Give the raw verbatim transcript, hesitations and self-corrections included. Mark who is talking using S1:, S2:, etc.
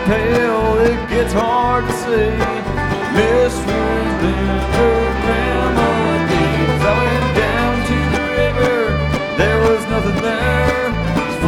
S1: pale, it gets hard to see. Miss Remember